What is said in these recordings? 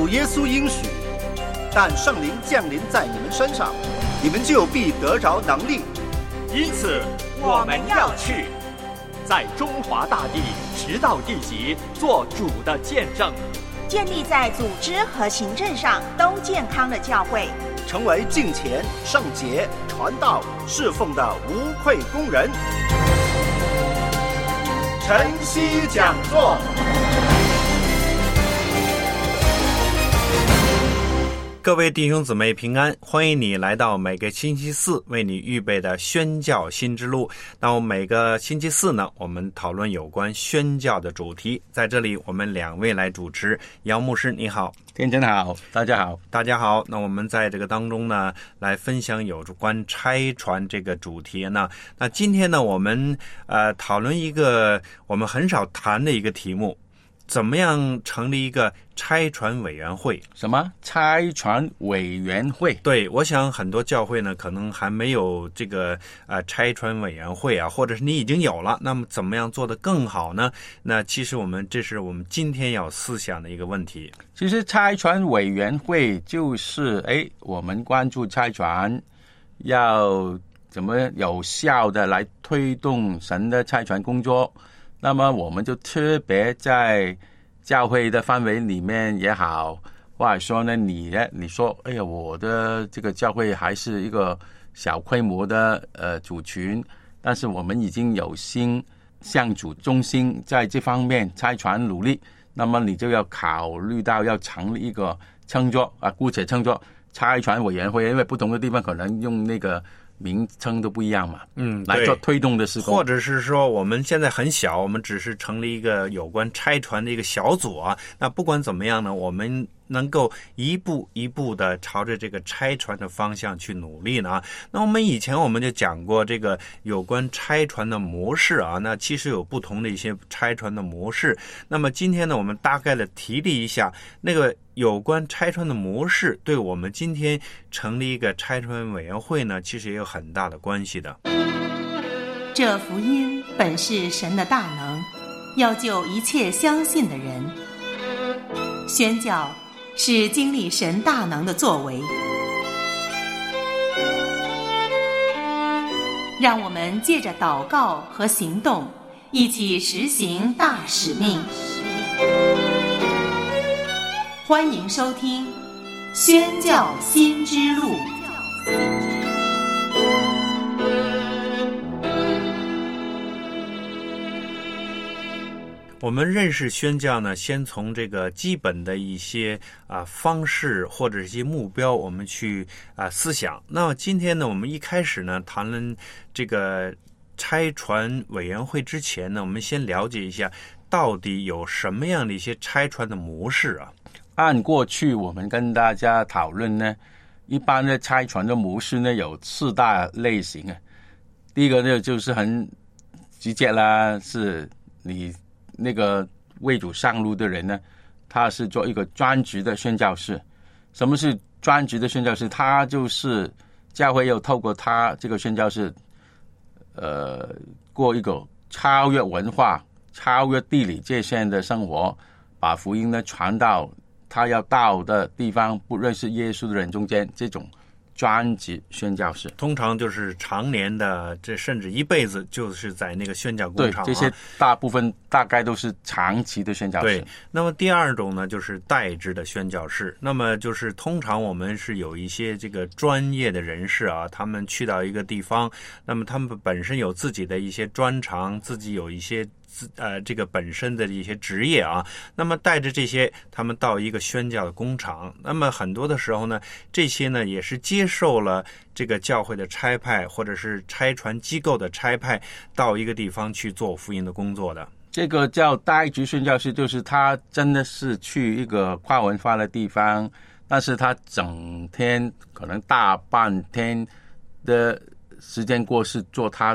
主耶稣应许，但圣灵降临在你们身上，你们就必得着能力。 因此我们要去，在中华大地直到地极做主的见证， 建立在组织和行政上都健康的教会， 成为敬虔、圣洁、传道、侍奉的无愧工人。晨曦讲座。 各位弟兄姊妹平安，欢迎你来到每个星期四为你预备的宣教新之路。那我每个星期四呢，我们讨论有关宣教的主题。在这里我们两位来主持，姚牧师你好。 天真好，大家好， 大家好。那我们在这个当中呢，来分享有关差传这个主题呢。那今天呢，我们讨论一个我们很少谈的一个题目，怎么样成立一个差传委员会？ 什么差传委员会？ 对，我想很多教会呢，可能还没有这个差传委员会啊，或者是你已经有了，那么怎么样做得更好呢？那其实这是我们今天要思想的一个问题。 其实差传委员会就是我们关注差传要怎么有效的来推动神的差传工作。那么我们就特别在教会的范围里面也好，或者说呢，你说，我的这个教会还是一个小规模的组群，但是我们已经有心向主中心在这方面差传努力，那么你就要考虑到要成立一个姑且称作差传委员会，因为不同的地方可能用那个名称都不一样嘛，来做推动的事工， 或者是说我们现在很小，我们只是成立一个有关差传的一个小组啊。那不管怎么样呢，我们能够一步一步的朝着这个差传的方向去努力呢。那我们以前就讲过这个有关差传的模式啊，那其实有不同的一些差传的模式。那么今天呢，我们大概的提例一下那个有关差传的模式，对我们今天成立一个差传委员会呢，其实也有很大的关系的。 这福音本是神的大能，要救一切相信的人。宣教是经历神大能的作为，让我们借着祷告和行动，一起实行大使命。欢迎收听宣教新之路。 我们认识宣教呢，先从这个基本的一些方式或者一些目标，我们去思想。那么今天呢，我们一开始呢谈论这个差传委员会之前呢，我们先了解一下到底有什么样的一些差传的模式啊。 按过去我们跟大家讨论呢，一般的差传的模式呢有4大类型啊。第一个呢就是很直接啦，是你那个为主上路的人呢，他是做一个专职的宣教士。什么是专职的宣教士？他就是教会要透过他这个宣教士过一个超越文化、超越地理界限的生活，把福音呢传到他要到的地方不认识耶稣的人中间，这种专职宣教士通常就是常年的，这甚至一辈子就是在那个宣教工厂对，这些大部分大概都是长期的宣教士。 对，那么第二种呢就是代职的宣教士。那么就是通常我们是有一些这个专业的人士啊，他们去到一个地方，那么他们本身有自己的一些专长，自己有一些这个本身的一些职业啊，那么带着这些他们到一个宣教的工厂，那么很多的时候呢，这些呢也是接受了这个教会的差派或者是差传机构的差派，到一个地方去做福音的工作的。 这个叫代职宣教士，就是他真的是去一个跨文化的地方，但是他整天可能大半天的时间过是做他的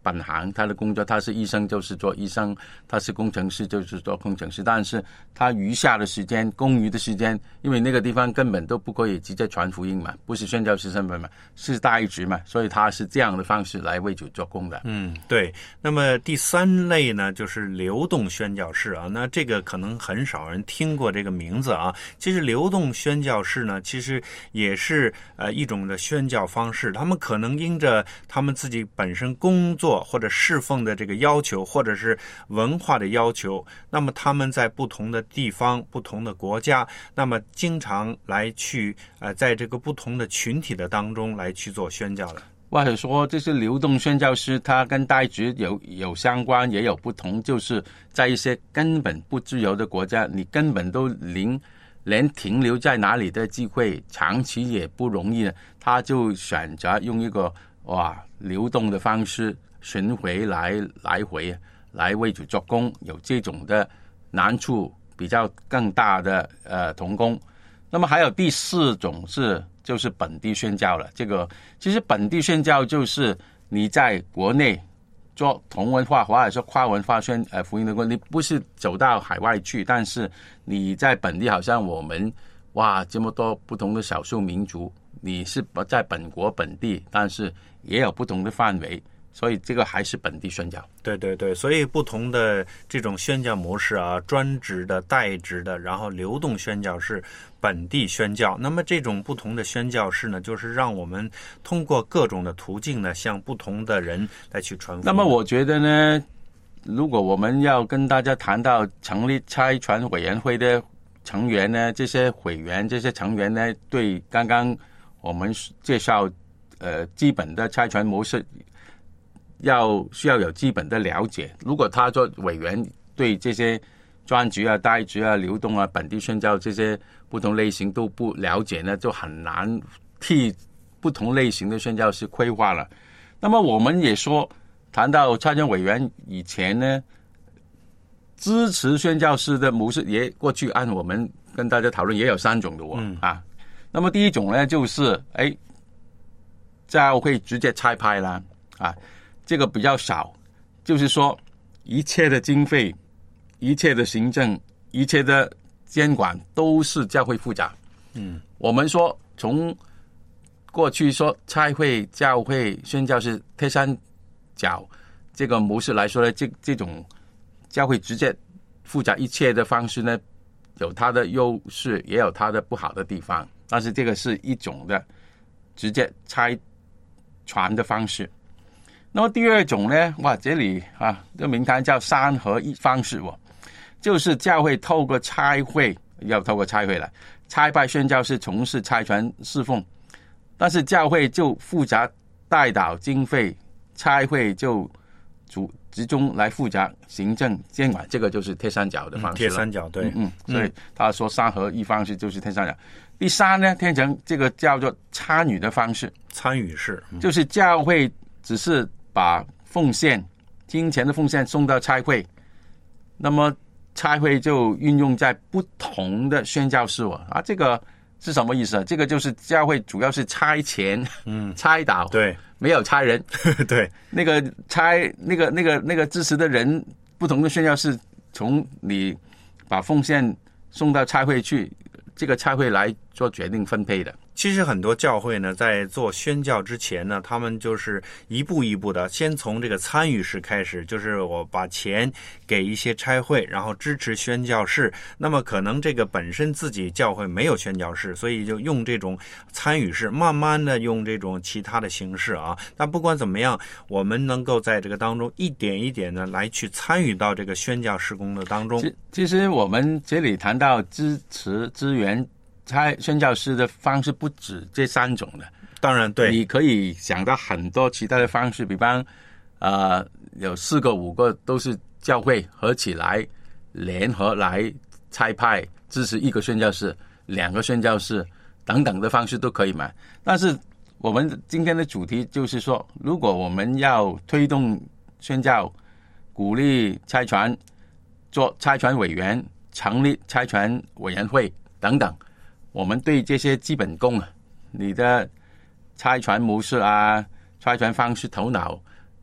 本行，他的工作，他是医生就是做医生，他是工程师就是做工程师，但是他余下的时间，空余的时间，因为那个地方根本都不可以直接传福音嘛，不是宣教师身份嘛，是代职嘛，所以他是这样的方式来为主做工的。 对。那么第三类呢，就是流动宣教士啊，那这个可能很少人听过这个名字啊。其实流动宣教士呢，其实也是一种的宣教方式，他们可能因着他们自己本身工作或者侍奉的这个要求，或者是文化的要求，那么他们在不同的地方、不同的国家，那么经常来去在这个不同的群体的当中来去做宣教的。 或者说这些流动宣教师，他跟代职有相关，也有不同，就是在一些根本不自由的国家，你根本都连停留在哪里的机会，长期也不容易，他就选择用一个流动的方式巡回来回来为主做工，有这种的难处比较更大的同工。那么还有第四种就是本地宣教了。这个其实本地宣教就是你在国内做同文化或者说跨文化福音的工，你不是走到海外去，但是你在本地，好像我们这么多不同的少数民族，你是在本国本地，但是也有不同的范围，所以这个还是本地宣教。 对对对，所以不同的这种宣教模式啊，专职的、代职的，然后流动宣教是本地宣教。那么这种不同的宣教士呢，就是让我们通过各种的途径呢，向不同的人来去传福音。 那么我觉得呢，如果我们要跟大家谈到成立差传委员会的成员呢，这些委员、这些成员呢，对刚刚我们介绍基本的差传模式需要有基本的了解。如果他做委员对这些专职啊、代职啊、流动啊、本地宣教这些不同类型都不了解呢，就很难替不同类型的宣教师规划了。那么我们也说，谈到差传委员以前呢，支持宣教师的模式也过去按我们跟大家讨论也有3种的那么第一种呢，就是教会直接差派啦这个比较少，就是说一切的经费、一切的行政、一切的监管都是教会负责。我们说从过去说差会、教会、宣教是铁三角这个模式来说呢，这种教会直接负责一切的方式呢，有它的优势，也有它的不好的地方。但是这个是一种的直接差传的方式。那么第二种呢，这里这名堂叫三合一方式就是教会透过差会，要透过差会了，差派宣教士从事差传侍奉，但是教会就负责代祷经费，差会就集中来负责行政监管，这个就是铁三角的方式了。铁三角，对， 所以他说三合一方式就是铁三角。第三呢，变成这个叫做参与的方式， 参与式， 就是教会只是把奉献、金钱的奉献送到差会，那么差会就运用在不同的宣教事务这个是什么意思？这个就是教会主要是差钱，差祷， 对， 没有差人， 对， 那个差那个支持的人，不同的宣教士从你把奉献送到差会去，这个差会来做决定分配的。 其实很多教会呢，在做宣教之前呢，他们就是一步一步的，先从这个参与式开始，就是我把钱给一些差会，然后支持宣教士。那么可能这个本身自己教会没有宣教士，所以就用这种参与式，慢慢的用这种其他的形式但不管怎么样，我们能够在这个当中一点一点的来去参与到这个宣教事工的当中。 其实我们这里谈到支持资源宣教师的方式不止这3种的， 当然对， 你可以想到很多其他的方式，比方有4个5个都是教会合起来联合来差派支持1个宣教士、2个宣教士等等的方式都可以嘛。但是我们今天的主题就是说，如果我们要推动宣教，鼓励差传，做差传委员，成立差传委员会等等，我们对这些基本功你的差传模式差传方式头脑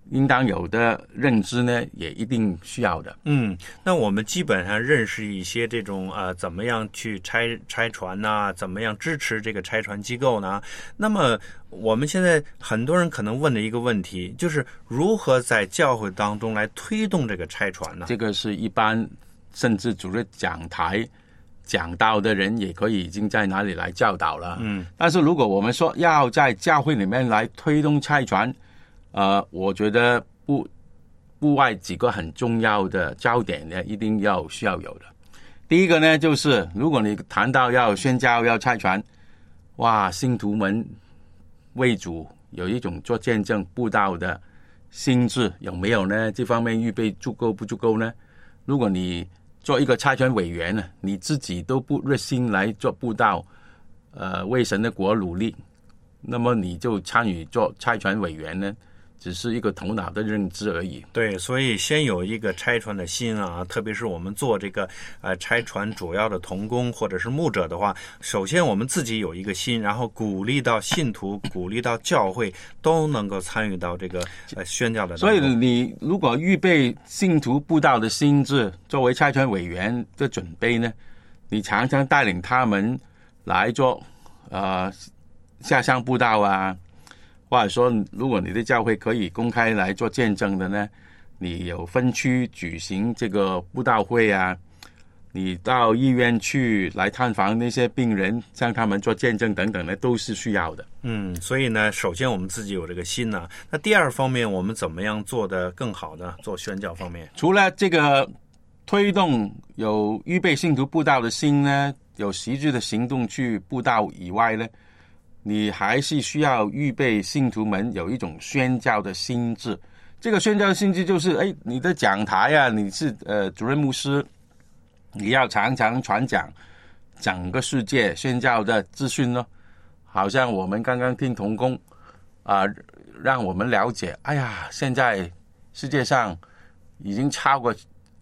应当有的认知呢，也一定需要的。 那我们基本上认识一些这种怎么样去拆船呐，怎么样支持这个拆船机构呢？那么我们现在很多人可能问的一个问题，就是如何在教会当中来推动这个拆船呢？ 这个是一般甚至主日讲台讲道的人也可以已经在哪里来教导了。但是如果我们说要在教会里面来推动拆船，我觉得不外几个很重要的焦点呢，一定需要有的。第一个呢，就是如果你谈到要宣教要拆船，哇，信徒们为主有一种做见证布道的心智，有没有呢？这方面预备足够不足够呢？如果你做一个拆船委员呢，你自己都不热心来做布道，为神的国努力，那么你就参与做拆船委员呢，只是一个头脑的认知而已。 对，所以先有一个拆船的心啊，特别是我们做这个拆船主要的同工或者是牧者的话，首先我们自己有一个心，然后鼓励到信徒，鼓励到教会都能够参与到这个宣教的当中。 所以你如果预备信徒布道的心智，作为拆船委员的准备呢，你常常带领他们来做下乡布道啊，或者说如果你的教会可以公开来做见证的呢，你有分区举行这个布道会啊，你到医院去来探访那些病人，向他们做见证等等呢，都是需要的。 所以呢，首先我们自己有这个心呢，那第二方面我们怎么样做得更好呢？做宣教方面， 除了这个推动有预备信徒布道的心呢，有实质的行动去布道以外呢，你还是需要预备信徒们有一种宣教的心智。这个宣教的心智就是，你的讲台啊，你是主任牧师，你要常常传讲整个世界宣教的资讯咯。好像我们刚刚听同工让我们了解，现在世界上已经超过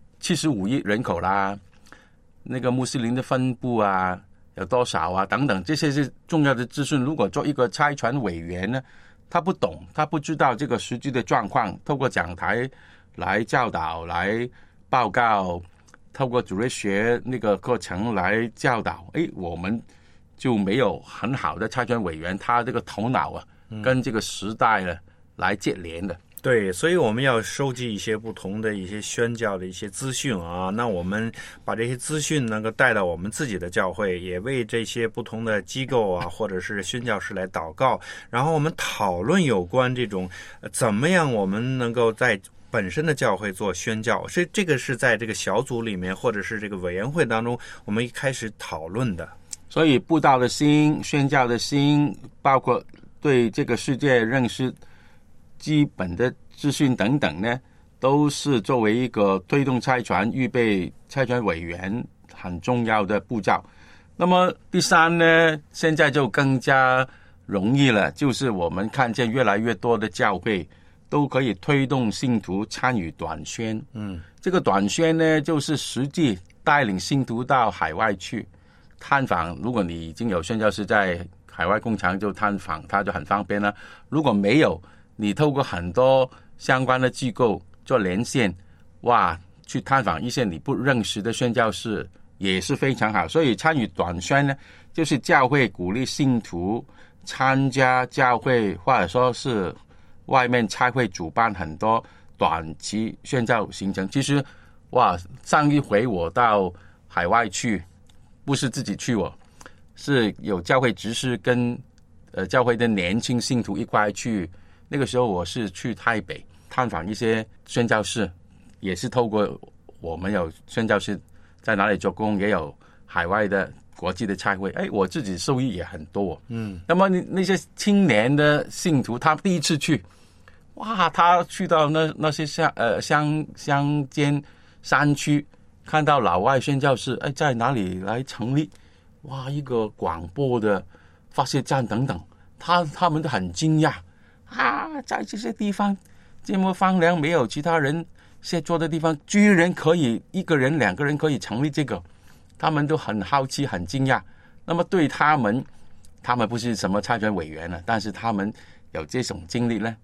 75亿人口啦，那个穆斯林的分布啊有多少啊等等，这些是重要的资讯。如果做一个拆船委员呢，他不懂，他不知道这个实际的状况，透过讲台来教导来报告，透过主日学那个课程来教导，我们就没有很好的拆船委员，他这个头脑跟这个时代来接连的。 对，所以我们要收集一些不同的一些宣教的一些资讯啊，那我们把这些资讯能够带到我们自己的教会，也为这些不同的机构啊或者是宣教士来祷告，然后我们讨论有关这种怎么样我们能够在本身的教会做宣教，这个是在这个小组里面或者是这个委员会当中我们一开始讨论的。 所以布道的心、宣教的心，包括对这个世界认识基本的资讯等等呢，都是作为一个推动拆船、预备拆船委员很重要的步骤。那么第三呢，现在就更加容易了，就是我们看见越来越多的教会都可以推动信徒参与短宣。这个短宣呢，就是实际带领信徒到海外去探访。如果你已经有宣教士在海外工厂，就探访他就很方便了。如果没有，你透过很多相关的机构做连线，去探访一些你不认识的宣教士也是非常好。所以参与短宣呢，就是教会鼓励信徒参加教会，或者说是外面差会主办很多短期宣教行程。其实上一回我到海外去，不是自己去，是有教会执事跟教会的年轻信徒一块去。那个时候我是去台北探访一些宣教士，也是透过我们有宣教士在哪里做工，也有海外的国际的差会，我自己受益也很多。那么那些青年的信徒，他第一次去，他去到那些乡间山区，看到老外宣教士在哪里来成立一个广播的发泄站等等，他们都很惊讶在这些地方这么荒凉，没有其他人协作的地方，居然可以一个人两个人可以成立这个，他们都很好奇很惊讶。那么对他们不是什么拆船委员了，但是他们有这种经历呢，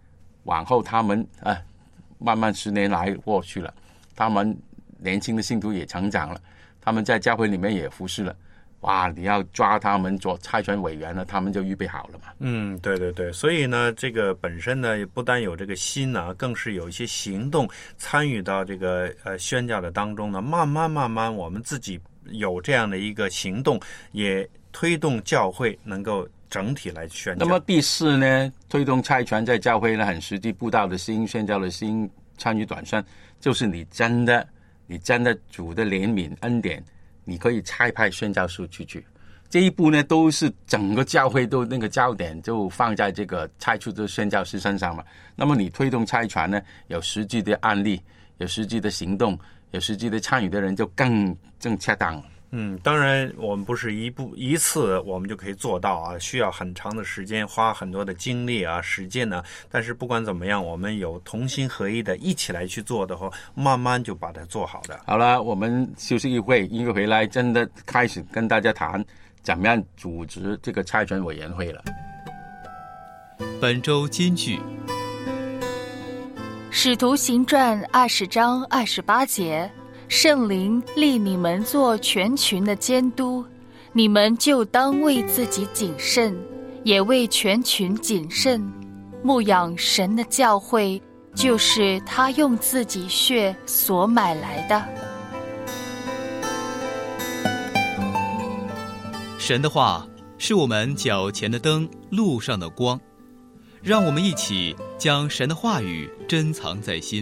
往后他们慢慢10年来过去了，他们年轻的信徒也成长了，他们在教会里面也服侍了。哇，你要抓他们做差传委员了，他们就预备好了嘛。 对对对，所以呢，这个本身呢，不但有这个心呢，更是有一些行动参与到这个宣教的当中呢。慢慢，我们自己有这样的一个行动，也推动教会能够整体来宣教。 那么第4呢，推动差传在教会呢，很实际布道的心、宣教的心、参与短宣，就是你真的主的怜悯恩典。你可以差派宣教士出去，这一步呢，都是整个教会都那个焦点就放在这个差出的宣教士身上嘛。那么你推动差传呢，有实际的案例，有实际的行动，有实际的参与的人，就更恰当了。 当然我们不是一次我们就可以做到啊，需要很长的时间，花很多的精力啊、时间呢。但是不管怎么样，我们有同心合一的一起来去做的话，慢慢就把它做好的。 好了，我们休息一会，一会回来真的开始跟大家谈怎么样组织这个差传委员会了。 本周金句： 使徒行传20章28节，圣灵立你们做全群的监督，你们就当为自己谨慎，也为全群谨慎，牧养神的教会，就是他用自己血所买来的。 神的话是我们脚前的灯，路上的光。让我们一起将神的话语珍藏在心。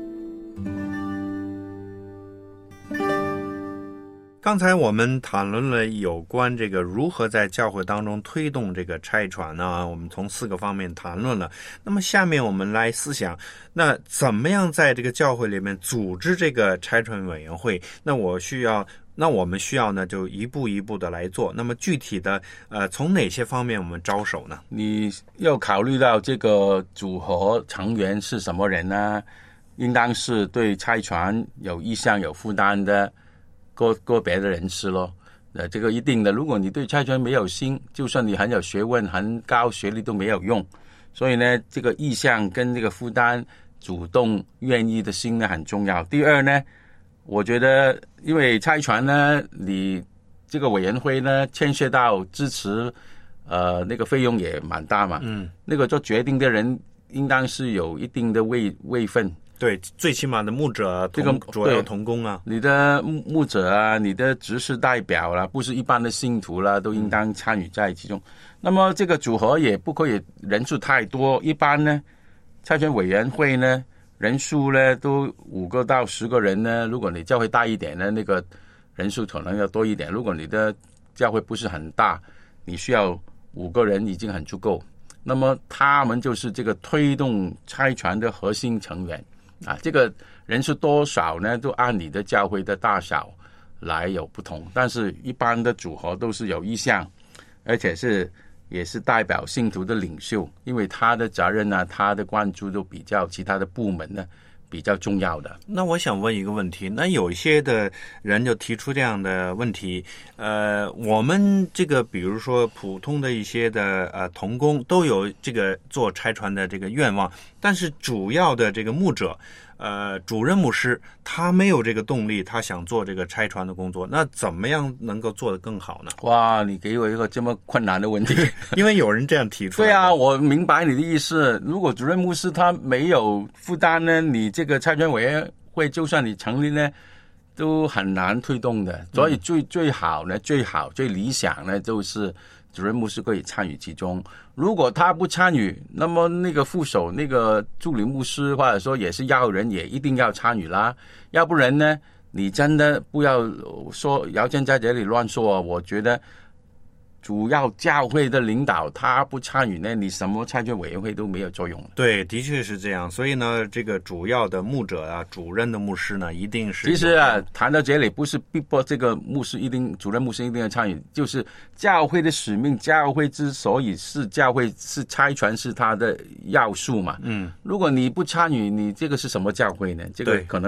刚才我们谈论了有关这个如何在教会当中推动这个差传呢，我们从4个方面谈论了。那么下面我们来思想，那怎么样在这个教会里面组织这个差传委员会？那我们需要呢，就一步一步的来做。那么具体的从哪些方面我们着手呢？ 你要考虑到这个组合成员是什么人呢？应当是对差传有意向有负担的个别的人士咯。这个一定的，如果你对差传没有心，就算你很有学问很高学历都没有用。所以呢，这个意向跟这个负担主动愿意的心呢很重要。第二呢，我觉得因为差传呢，你这个委员会呢牵涉到支持那个费用也蛮大嘛。那个做决定的人应当是有一定的位分。 对，最起码的牧者这个主要同工啊， 你的牧者啊，你的执事代表啦，不是一般的信徒啦，都应当参与在其中。那么这个组合也不可以人数太多，一般呢，差传委员会呢人数呢都5个到10个人呢。如果你教会大一点呢，那个人数可能要多一点。如果你的教会不是很大，你需要5个人已经很足够。那么他们就是这个推动差传的核心成员。这个人数多少呢，都按你的教会的大小来有不同，但是一般的组合都是有意向，而且也是代表信徒的领袖，因为他的责任呢，他的关注都比较其他的部门呢比较重要的。 那我想问一个问题，那有一些的人就提出这样的问题，我们这个比如说普通的一些的同工都有这个做差传的这个愿望，但是主要的这个牧者主任牧师他没有这个动力，他想做这个差传的工作，那怎么样能够做得更好呢？ 哇，你给我一个这么困难的问题。 因为有人这样提出来。 对啊，我明白你的意思。如果主任牧师他没有负担呢，你这个差传委员会就算你成立呢，都很难推动的。所以最好呢，最理想呢，就是主任牧师可以参与其中。如果他不参与，那么那个副手、那个助理牧师或者说也是要人，也一定要参与啦。要不然呢，你真的不要说姚健在这里乱说。我觉得主要教会的领导他不参与呢，你什么差传委员会都没有作用。 对，的确是这样。所以呢，这个主要的牧者啊，主任的牧师呢，一定是。 其实啊，谈到这里不是逼迫这个牧师主任牧师一定要参与，就是教会的使命。教会之所以是教会，是差传是它的要素嘛。如果你不参与，你这个是什么教会呢？这个可能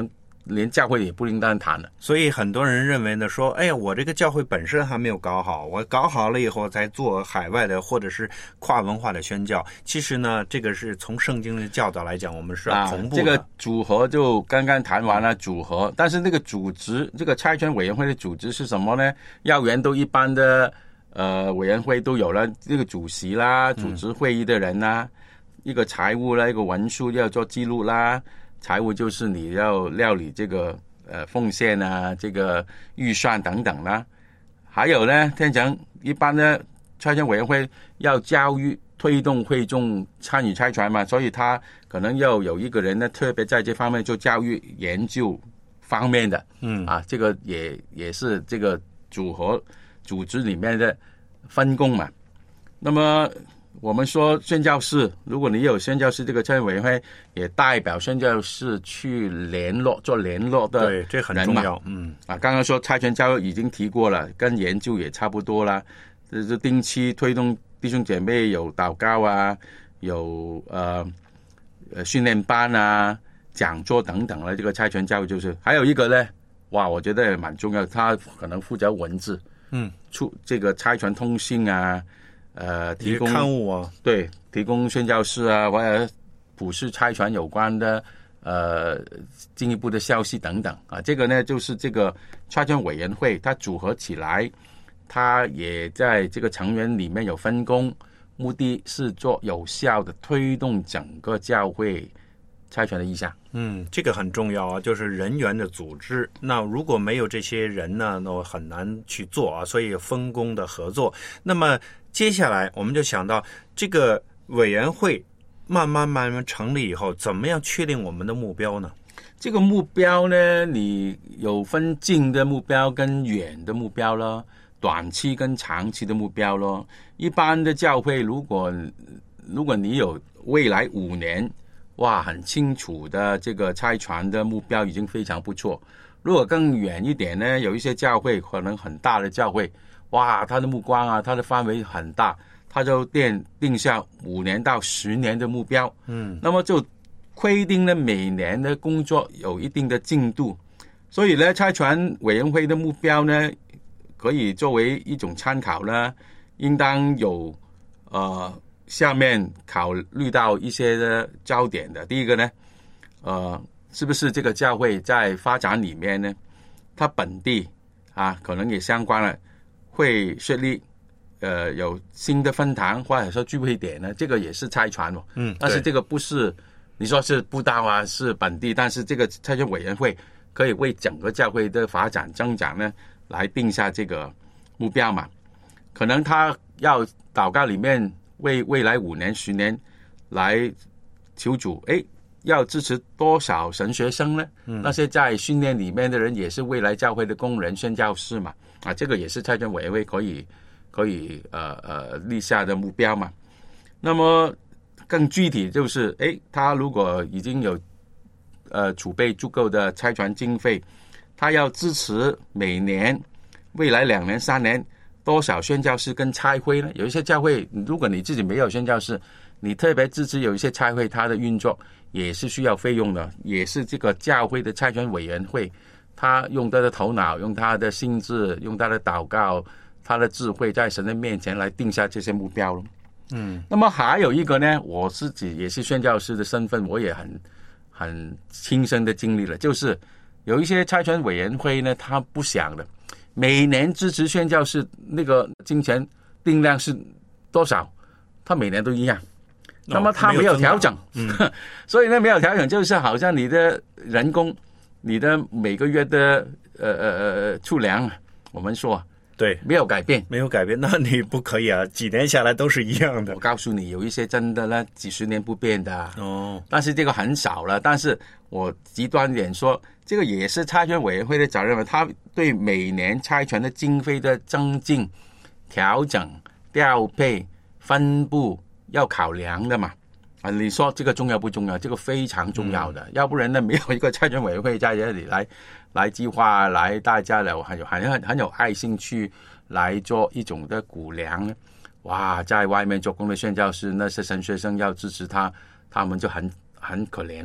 连教会也不应当谈了。 所以很多人认为呢，说，哎呀，我这个教会本身还没有搞好，我搞好了以后才做海外的或者是跨文化的宣教。其实呢，这个是从圣经的教导来讲，我们是要同步的。 这个组合就刚刚谈完了组合，但是那个组织，这个差传委员会的组织是什么呢？要员都一般的委员会都有了，这个主席啦，组织会议的人啦，一个财务啦，一个文书要做记录啦。财务就是你要料理这个奉献啊，这个预算等等啦。还有呢，天讲一般的差传委员会要教育推动会众参与差传嘛，所以他可能要有一个人呢，特别在这方面做教育研究方面的。这个也是这个组织里面的分工嘛。那么我们说宣教士，如果你有宣教士这个差传委员会，也代表宣教士去做联络的人嘛。 对，这很重要。 刚刚说差传教育已经提过了，跟研究也差不多啦。就是定期推动弟兄姐妹有祷告啊，有训练班啊、讲座等等了。这个差传教育就是还有一个呢，我觉得也蛮重要，他可能负责文字，出这个差传通信啊。提供刊物啊， 对，提供宣教士啊，或者普世差传有关的进一步的消息等等啊。这个呢，就是这个差传委员会，它组合起来，它也在这个成员里面有分工，目的是做有效的推动整个教会差传的意向。 这个很重要啊，就是人员的组织。那如果没有这些人呢，那很难去做啊，所以分工的合作。那么接下来我们就想到这个委员会慢慢成立以后，怎么样确定我们的目标呢？ 这个目标呢，你有分近的目标跟远的目标咯，短期跟长期的目标咯。一般的教会，如果你有未来5年，很清楚的这个差传的目标已经非常不错。如果更远一点呢，有一些教会可能很大的教会，它的目光啊，它的范围很大，它就定下5年到10年的目标。那么就规定了每年的工作有一定的进度。所以呢，差传委员会的目标呢，可以作为一种参考呢，应当有下面考虑到一些的焦点的。第一个呢，是不是这个教会在发展里面呢，它本地可能也相关了，会设立有新的分堂或者说聚会点呢，这个也是差传哦。但是这个不是你说是布道啊，是本地，但是这个差传委员会可以为整个教会的发展增长呢，来定下这个目标嘛。可能他要祷告里面为未来5年10年来求主，要支持多少神学生呢？那些在训练里面的人也是未来教会的工人宣教士嘛。这个也是差传委员会可以立下的目标嘛。那么更具体就是，他如果已经有储备足够的差传经费，他要支持每年未来2年3年多少宣教士跟差会呢？有一些教会，如果你自己没有宣教士，你特别支持有一些差会，它的运作也是需要费用的，也是这个教会的差传委员会，他用他的头脑，用他的心智，用他的祷告，他的智慧，在神的面前来定下这些目标了。那么还有一个呢，我自己也是宣教师的身份，我也很亲身的经历了，就是有一些差传委员会呢，他不想的，每年支持宣教士那个金钱定量是多少，他每年都一样。那么他没有调整，所以呢没有调整，就是好像你的人工，你的每个月的储粮，我们说对， 没有改变， 那你不可以啊，几年下来都是一样的。 我告诉你，有一些真的呢，几十年不变的但是这个很少了。但是我极端点说，这个也是差传委员会的责任，他对每年差传的经费的增进、调整、调配、分布要考量的嘛。你说这个重要不重要？这个非常重要的，要不然呢，没有一个差传委员会在这里来计划，来大家来很有爱心去来做一种的估量。在外面做工的宣教师，那些神学生要支持他们就很可怜了。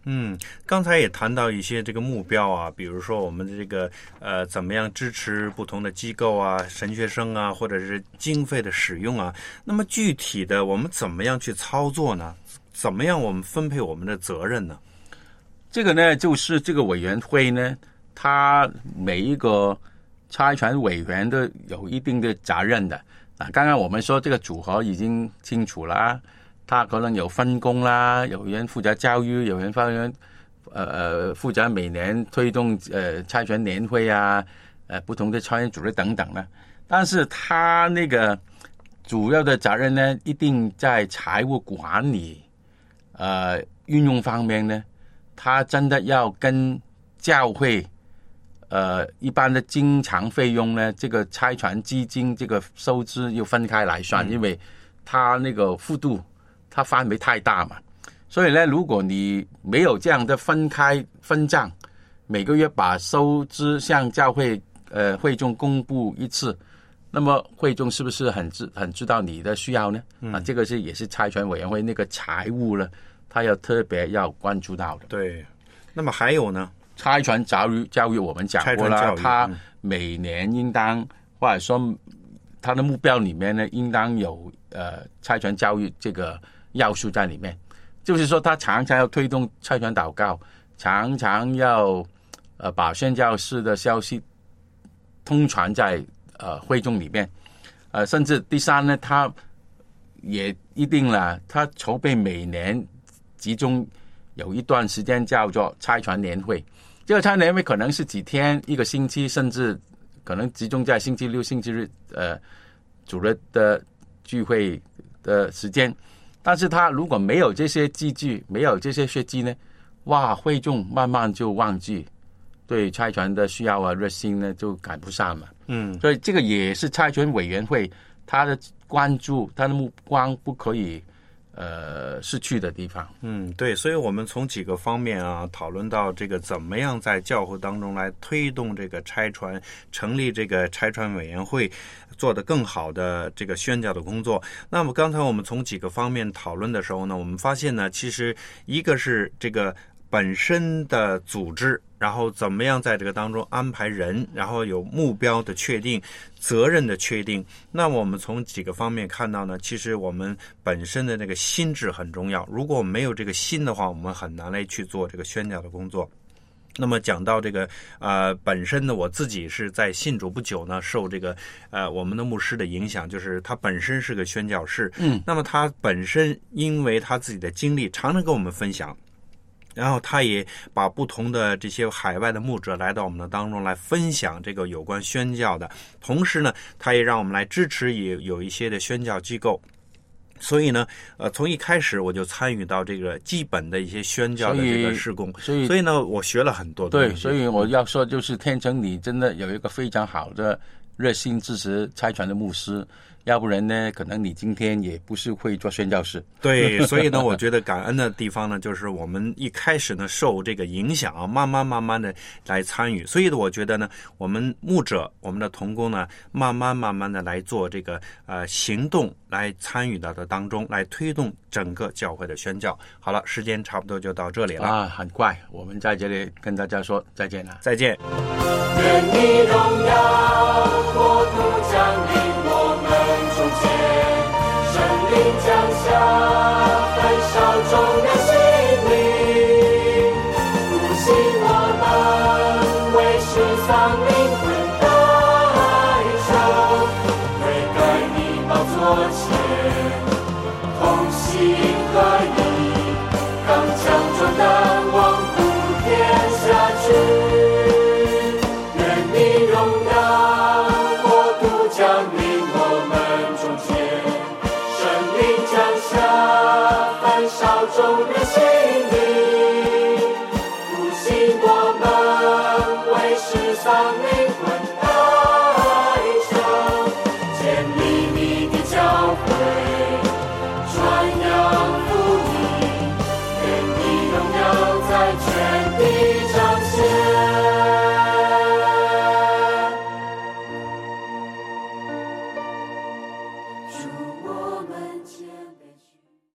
刚才也谈到一些这个目标啊，比如说我们的这个怎么样支持不同的机构啊、神学生啊，或者是经费的使用啊。那么具体的我们怎么样去操作呢？怎么样我们分配我们的责任呢？ 这个呢，就是这个委员会呢，它每一个差传委员都有一定的责任的啊。刚刚我们说这个组合已经清楚了，他可能有分工啦，有人负责教育，有人负责每年推动差传年会啊，不同的差传组织等等呢。但是他那个主要的责任呢，一定在财务管理运用方面呢，他真的要跟教会一般的经常费用呢，这个差传基金这个收支要分开来算，因为它那个幅度它范围太大嘛，所以呢，如果你没有这样的分开分账，每个月把收支向教会会众公布一次，那么会众是不是很知道你的需要呢？这个也是差传委员会那个财务呢，他要特别要关注到的。 对，那么还有呢？ 差传教育我们讲过了，他每年应当或者说他的目标里面呢，应当有差传教育这个要素在里面。就是说，他常常要推动差传祷告，常常要把宣教士的消息通传在会众里面。甚至第三呢，他也一定了，他筹备每年集中有一段时间叫做差传年会。这个差传年会可能是几天、一个星期，甚至可能集中在星期六、星期日主日的聚会的时间。但是他如果没有这些机制，没有这些设计呢，哇，会众慢慢就忘记对差传的需要啊、热心呢就赶不上了。所以这个也是差传委员会他的关注、他的目光不可以失去的地方。 对，所以我们从几个方面啊讨论到这个怎么样在教会当中来推动这个差传，成立这个差传委员会，做得更好的这个宣教的工作。那么刚才我们从几个方面讨论的时候呢，我们发现呢，其实一个是这个本身的组织，然后怎么样在这个当中安排人，然后有目标的确定，责任的确定。那我们从几个方面看到呢，其实我们本身的那个心智很重要，如果我们没有这个心的话，我们很难来去做这个宣教的工作。那么讲到这个本身呢，我自己是在信主不久呢，受这个我们的牧师的影响，就是他本身是个宣教士，那么他本身因为他自己的经历常常跟我们分享，然后他也把不同的这些海外的牧者来到我们的当中来分享这个有关宣教的，同时呢，他也让我们来支持也有一些的宣教机构。所以呢，从一开始我就参与到这个基本的一些宣教的这个事工，所以呢，我学了很多东西。 对，所以我要说，就是天成你真的有一个非常好的热心支持差传的牧师，要不然呢，可能你今天也不是会做宣教士。 对，所以呢，我觉得感恩的地方呢，就是我们一开始呢受这个影响啊，慢慢的来参与。所以呢，我觉得呢，我们牧者、我们的同工呢，慢慢的来做这个行动，来参与到的当中，来推动整个教会的宣教。好了，时间差不多就到这里了啊，很快，我们在这里跟大家说再见了， 再见。 愿你荣